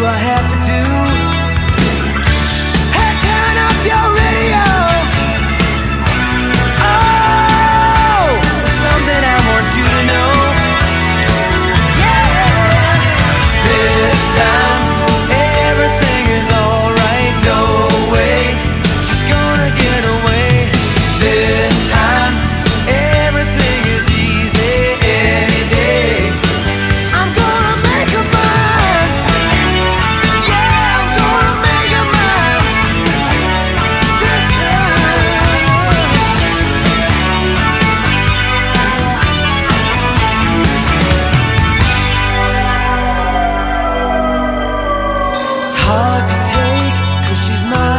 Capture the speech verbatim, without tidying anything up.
I have to do? Hey, turn up your radio. Oh, there's something I want you to know. Yeah, this time everything is alright. No way she's gonna get away. This time everything is easy any day. I'm gonna make her mine. Yeah, I'm gonna make her mine. This time. It's hard to take, 'cause she's my